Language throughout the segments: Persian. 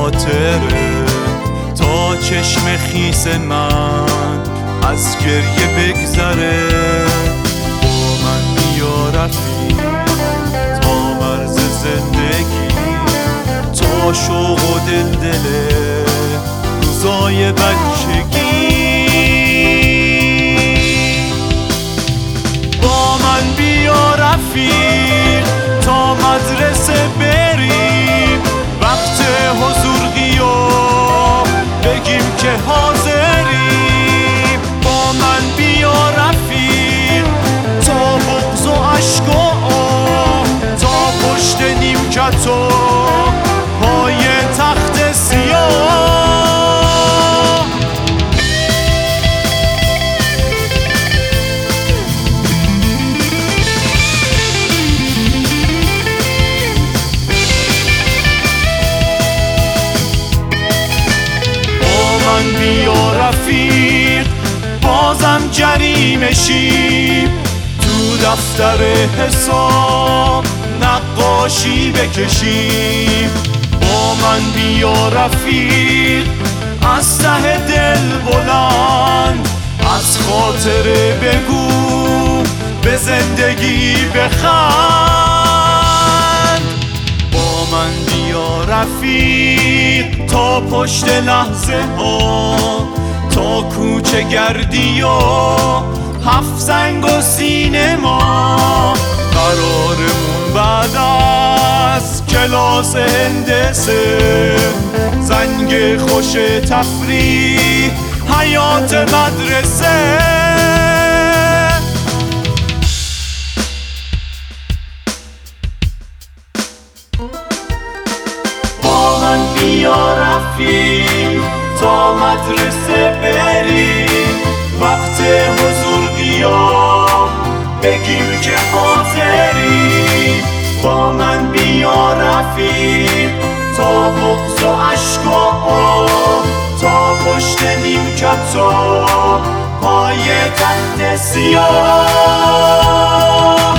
خاطره تا چشم خیس من از گریه بگذره. با من بیا رفیق تا مرز زندگی، تا شوق و دلدله روزای بچگی. با من بیا رفیق تا مدرسه بریم، وقت حضور غیاب بگیم که حاضریم. با من بیا رفیق تا بغض و عشق و آه، تا پشت نیمکت و پای تخت سیاه. بیا رفیق بازم جریمه شیم، تو دفتر حساب نقاشی بکشیم. با من بیا رفیق از ته دل بلند، از خاطره بگو به زندگی بخند. با من بیا رفیق تا پشت لحظه ها، تا کوچه گردی و هفت زنگ و سینما. قرارمون بعد از کلاس هندسه، زنگ خوش تفریح حیات مدرسه. با من بیا رفیق تا مدرسه بریم، وقت حضور غیاب بگیم که حاضریم. با من بیا رفیق تا بغض و عشق و آه، تا پشت نیمکت و پای تخت سیاه.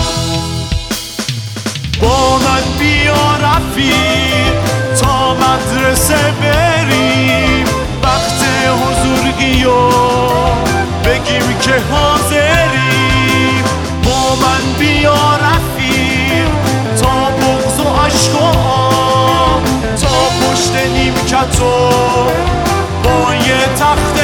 با من بیا رفیق تا مدرسه بریم، وقت حضور غیاب بگیم که حاضریم. با من بیا رفیق تا بغض و عشق و آه، تا پشت نیمکت و پای تخت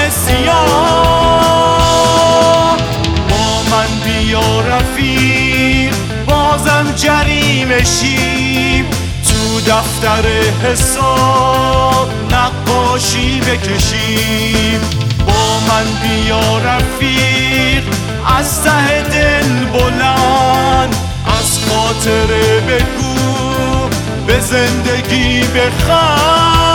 سیاه. با من بیا رفیق بازم جریمه شیم، تو دفتر حساب نقاشی بکشیم. با من بیا رفیق از ته دل بلند، از خاطره بگو به زندگی بخند.